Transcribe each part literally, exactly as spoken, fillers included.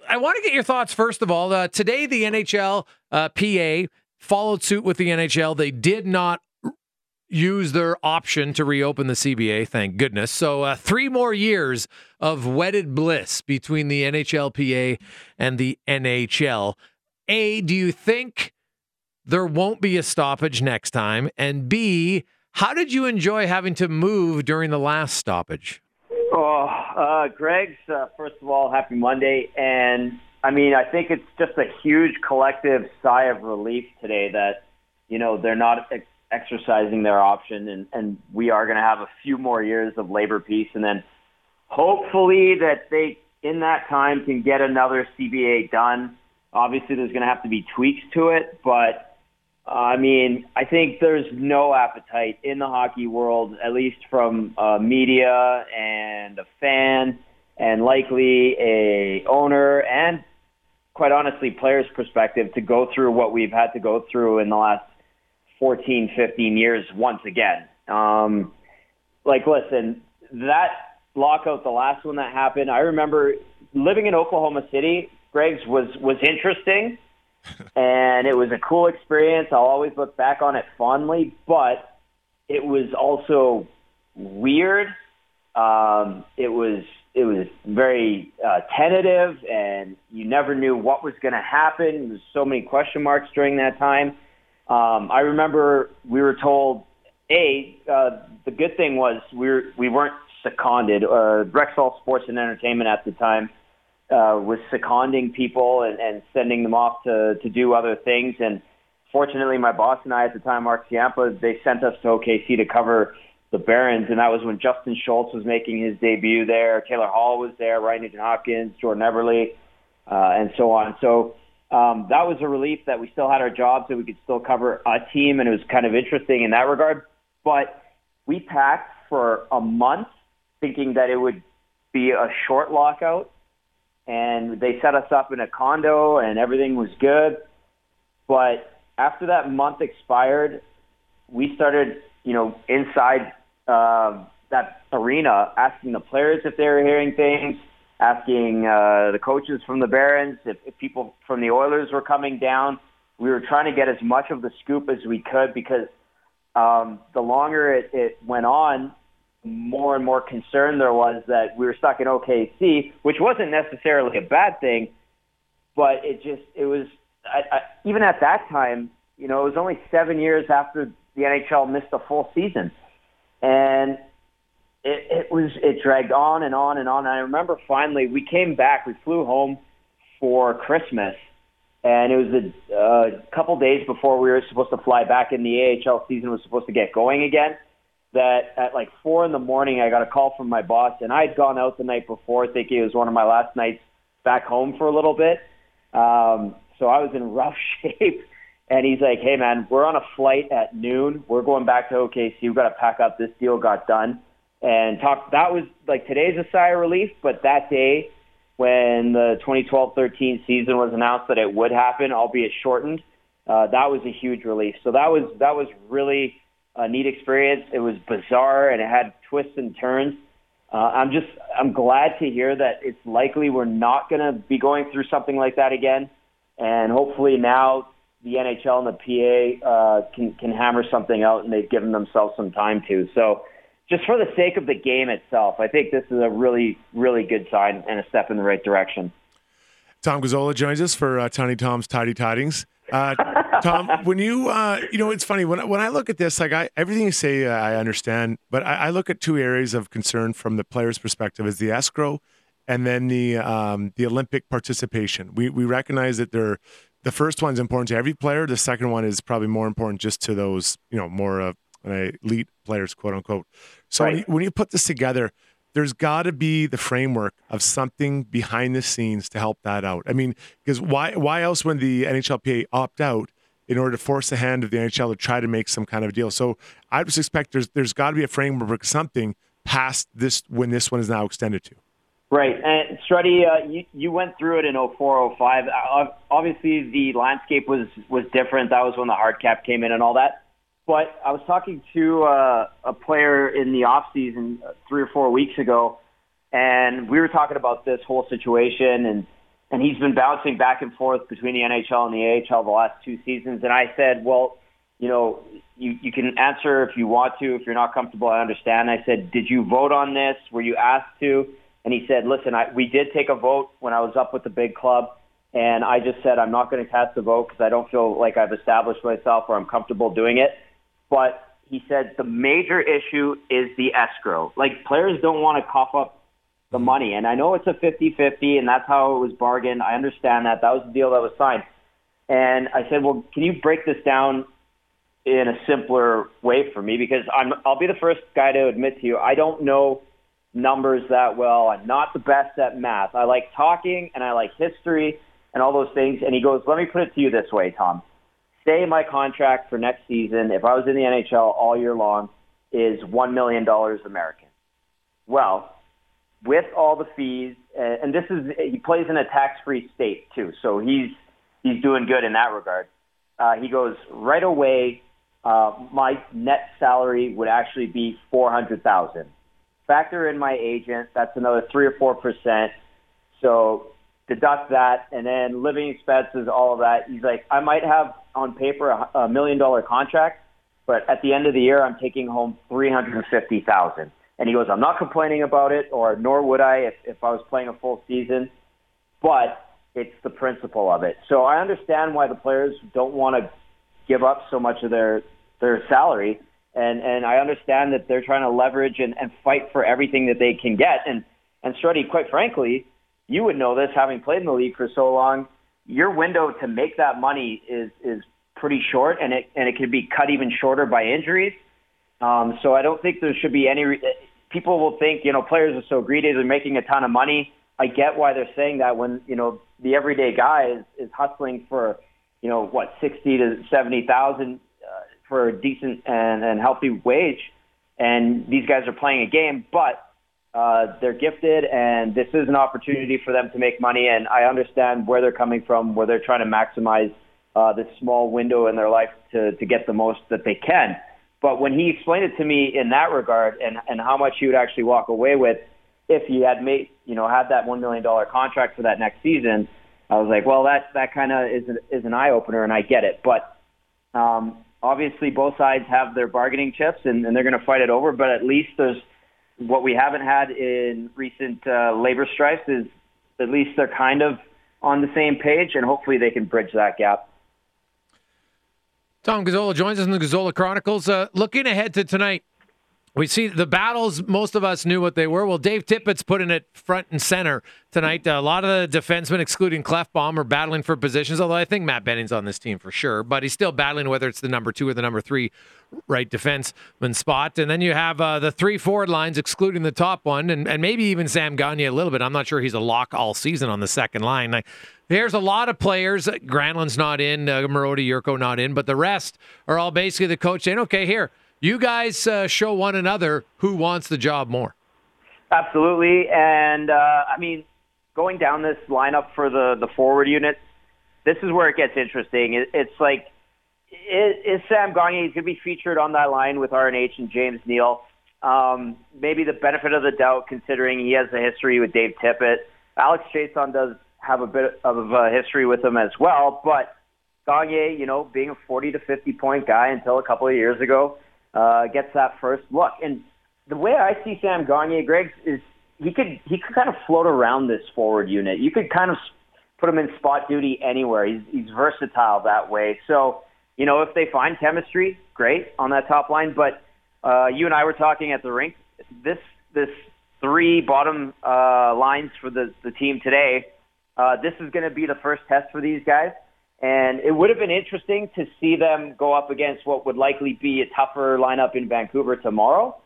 I want to get your thoughts, first of all. Uh, today, the N H L uh, P A followed suit with the N H L. They did not use their option to reopen the C B A, thank goodness. So uh, three more years of wedded bliss between the N H L P A and the N H L. A, do you think there won't be a stoppage next time? And B, how did you enjoy having to move during the last stoppage? Oh, uh, Greg's, uh, first of all, happy Monday. And, I mean, I think it's just a huge collective sigh of relief today that, you know, they're not ex- exercising their option, and, and we are going to have a few more years of labor peace. And then hopefully that they, in that time, can get another C B A done. Obviously, there's going to have to be tweaks to it, but uh, I mean, I think there's no appetite in the hockey world, at least from uh, media and a fan, and likely a owner, and quite honestly, players' perspective, to go through what we've had to go through in the last fourteen, fifteen years once again. Um, like, listen, that lockout, the last one that happened, I remember living in Oklahoma City. Greg's was, was interesting, and it was a cool experience. I'll always look back on it fondly, but it was also weird. Um, it was it was very uh, tentative, and you never knew what was going to happen. There was so many question marks during that time. Um, I remember we were told, A, uh, the good thing was we were, we weren't seconded. Uh, Rexall Sports and Entertainment at the time Uh, was seconding people and, and sending them off to, to do other things. And fortunately, my boss and I at the time, Mark Ciampa, they sent us to O K C to cover the Barons, and that was when Justin Schultz was making his debut there. Taylor Hall was there, Ryan Nugent-Hopkins, Jordan Eberle, uh, and so on. So um, that was a relief that we still had our jobs, so we could still cover a team, and it was kind of interesting in that regard. But we packed for a month thinking that it would be a short lockout, and they set us up in a condo, and everything was good. But after that month expired, we started, you know, inside uh, that arena asking the players if they were hearing things, asking uh, the coaches from the Barons if, if people from the Oilers were coming down. We were trying to get as much of the scoop as we could, because um, the longer it, it went on, more and more concern there was that we were stuck in O K C, which wasn't necessarily a bad thing, but it just, it was, I, I, even at that time, you know, it was only seven years after the N H L missed a full season. And it, it was, it dragged on and on and on. And I remember finally we came back, we flew home for Christmas, and it was a uh, couple days before we were supposed to fly back, and the A H L season was supposed to get going again. That at like four in the morning, I got a call from my boss, and I had gone out the night before thinking it was one of my last nights back home for a little bit. Um, so I was in rough shape, and he's like, hey man, we're on a flight at noon. We're going back to O K C. We've got to pack up. This deal got done. And talk, that was like, today's a sigh of relief, but that day when the twenty twelve thirteen season was announced that it would happen, albeit shortened, uh, that was a huge relief. So that was, that was really a neat experience. It was bizarre, and it had twists and turns. Uh, I'm just, I'm glad to hear that it's likely we're not going to be going through something like that again. And hopefully now the N H L and the P A uh, can, can hammer something out, and they've given themselves some time to. So just for the sake of the game itself, I think this is a really, really good sign and a step in the right direction. Tom Gazzola joins us for uh, Tiny Tom's Tidy Tidings. Uh, Tom, when you, uh, you know, it's funny, when, when I look at this, like I, everything you say, uh, I understand, but I, I look at two areas of concern from the player's perspective, is the escrow and then the, um, the Olympic participation. We, we recognize that they're, the first one's important to every player. The second one is probably more important just to those, you know, more uh, elite players, quote unquote. So right. when, you, when you put this together, there's got to be the framework of something behind the scenes to help that out. I mean, because why why else when the N H L P A opt out in order to force the hand of the N H L to try to make some kind of deal? So I would suspect there's there's got to be a framework, something past this when this one is now extended to. Right. And Struddy, uh, you, you went through it in oh four oh five. Uh, obviously, the landscape was, was different. That was when the hard cap came in and all that. But I was talking to uh, a player in the offseason three or four weeks ago, and we were talking about this whole situation, and and he's been bouncing back and forth between the N H L and the A H L the last two seasons. And I said, well, you know, you, you can answer if you want to. If you're not comfortable, I understand. I said, did you vote on this? Were you asked to? And he said, listen, I, we did take a vote when I was up with the big club, and I just said I'm not going to cast a vote because I don't feel like I've established myself or I'm comfortable doing it. But he said the major issue is the escrow. Like, players don't want to cough up the money. And I know it's a fifty-fifty, and that's how it was bargained. I understand that. That was the deal that was signed. And I said, well, can you break this down in a simpler way for me? Because I'm, I'll be the first guy to admit to you, I don't know numbers that well. I'm not the best at math. I like talking, and I like history and all those things. And he goes, let me put it to you this way, Tom. Say my contract for next season, if I was in the N H L all year long, is one million dollars American. Well, with all the fees, and this is, he plays in a tax-free state too, so he's he's doing good in that regard. Uh, he goes, right away, uh, my net salary would actually be four hundred thousand dollars. Factor in my agent, that's another three or four percent. So deduct that, and then living expenses, all of that. He's like, I might have on paper a, a million dollar contract, but at the end of the year, I'm taking home three hundred fifty thousand dollars. And he goes, I'm not complaining about it, or nor would I if, if I was playing a full season, but it's the principle of it. So I understand why the players don't want to give up so much of their their salary. And and I understand that they're trying to leverage and, and fight for everything that they can get. And, and Struddy, quite frankly, you would know this, having played in the league for so long, your window to make that money is is pretty short, and it and it can be cut even shorter by injuries. Um, so I don't think there should be any re- – people will think, you know, players are so greedy, they're making a ton of money. I get why they're saying that when, you know, the everyday guy is, is hustling for, you know, what, sixty to seventy thousand uh, for a decent and, and healthy wage, and these guys are playing a game, but uh, they're gifted, and this is an opportunity for them to make money, and I understand where they're coming from, where they're trying to maximize uh, this small window in their life to, to get the most that they can. But when he explained it to me in that regard, and, and how much he would actually walk away with if he had made, you know, had that one million dollars contract for that next season, I was like, well, that, that kind of is, an, is an eye-opener, and I get it. But um, obviously both sides have their bargaining chips, and, and they're going to fight it over, but at least there's what we haven't had in recent uh, labor strikes is at least they're kind of on the same page, and hopefully they can bridge that gap. Tom Gazzola joins us in the Gazzola Chronicles. Uh, looking ahead to tonight, we see the battles, most of us knew what they were. Well, Dave Tippett's putting it front and center tonight. A lot of the defensemen, excluding Clefbaum, are battling for positions, although I think Matt Benning's on this team for sure. But he's still battling whether it's the number two or the number three right defenseman spot. And then you have uh, the three forward lines, excluding the top one, and, and maybe even Sam Gagner a little bit. I'm not sure he's a lock all season on the second line. Like, there's a lot of players. Granlund's not in, uh, Marody, Yurko not in, but the rest are all basically the coach saying, okay, here, you guys uh, show one another who wants the job more. Absolutely. And, uh, I mean, going down this lineup for the, the forward unit, this is where it gets interesting. It, it's like, is, is Sam Gagner, he's going to be featured on that line with R N H and James Neal. Um, maybe the benefit of the doubt, considering he has a history with Dave Tippett. Alex Chiasson does have a bit of a history with him as well, but Gagner, you know, being a forty to fifty point guy until a couple of years ago, uh, gets that first look. And the way I see Sam Gagner, Greg, is he could he could kind of float around this forward unit. You could kind of put him in spot duty anywhere. He's, he's versatile that way. So, you know, if they find chemistry, great on that top line. But uh, you and I were talking at the rink. This this three bottom uh, lines for the, the team today, uh, this is going to be the first test for these guys. And it would have been interesting to see them go up against what would likely be a tougher lineup in Vancouver tomorrow.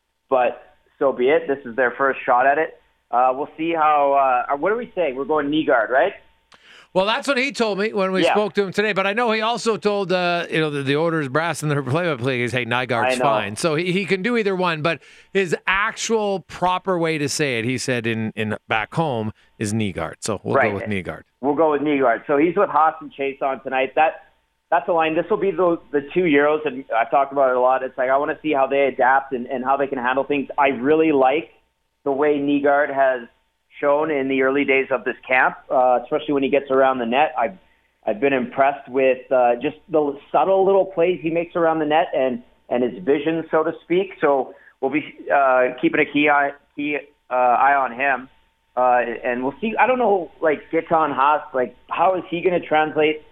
But so be it. This is their first shot at it. Uh, we'll see how uh, – what do we say? We're going knee guard, right? Well, that's what he told me when we yeah. spoke to him today. But I know he also told uh, you know the, the orders brass and the play-by-play is, hey, Nygaard's fine. So he, he can do either one. But his actual proper way to say it, he said in, in back home, is knee guard. So we'll right. go with knee guard. We'll go with knee guard. So he's with Haas and Chiasson tonight. That That's a line. This will be the, the two Euros, and I've talked about it a lot. It's like I want to see how they adapt and, and how they can handle things. I really like the way Nygaard has shown in the early days of this camp, uh, especially when he gets around the net. I've I've been impressed with uh, just the subtle little plays he makes around the net and and his vision, so to speak. So we'll be uh, keeping a key eye key uh, eye on him, uh, and we'll see. I don't know, like Gaetan Haas, like how is he going to translate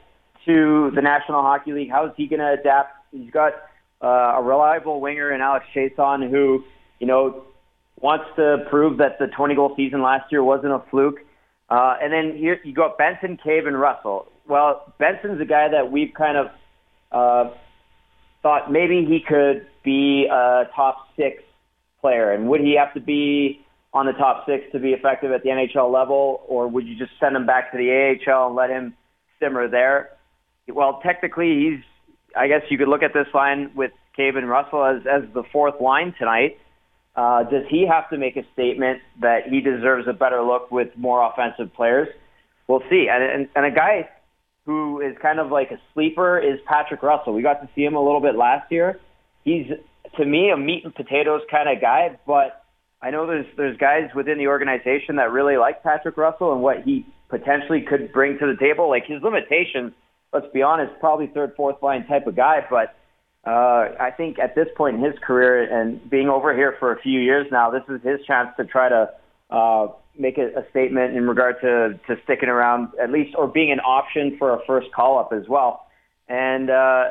to the National Hockey League? How is he going to adapt? He's got uh, a reliable winger in Alex Chiasson who, you know, wants to prove that the twenty-goal season last year wasn't a fluke. Uh, and then here you got Benson, Cave, and Russell. Well, Benson's a guy that we've kind of uh, thought maybe he could be a top six player. And would he have to be on the top six to be effective at the N H L level, or would you just send him back to the A H L and let him simmer there? Well, technically, he's, I guess you could look at this line with Cave and Russell as, as the fourth line tonight. Uh, does he have to make a statement that he deserves a better look with more offensive players? We'll see. And, and, and a guy who is kind of like a sleeper is Patrick Russell. We got to see him a little bit last year. He's, to me, a meat and potatoes kind of guy, but I know there's there's guys within the organization that really like Patrick Russell and what he potentially could bring to the table. Like his limitations, let's be honest, probably third, fourth line type of guy, but Uh, I think at this point in his career and being over here for a few years now, this is his chance to try to uh, make a, a statement in regard to, to sticking around at least, or being an option for a first call-up as well. And uh,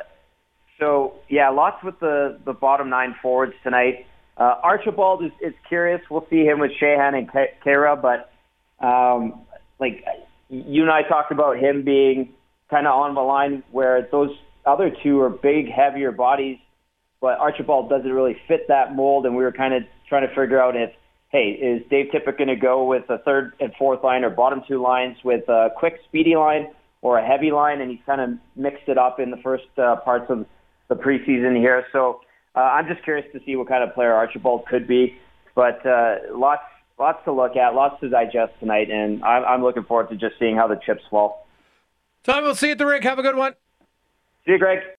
so, yeah, lots with the, the bottom nine forwards tonight. Uh, Archibald is, is curious. We'll see him with Sheahan and Kara, but um, like you and I talked about him being kind of on the line where those other two are big, heavier bodies, but Archibald doesn't really fit that mold, and we were kind of trying to figure out if, hey, is Dave Tippett going to go with a third and fourth line or bottom two lines with a quick, speedy line or a heavy line, and he's kind of mixed it up in the first uh, parts of the preseason here. So uh, I'm just curious to see what kind of player Archibald could be, but uh, lots lots to look at, lots to digest tonight, and I'm, I'm looking forward to just seeing how the chips fall. Tom, we'll see you at the rink. Have a good one. See you, Greg.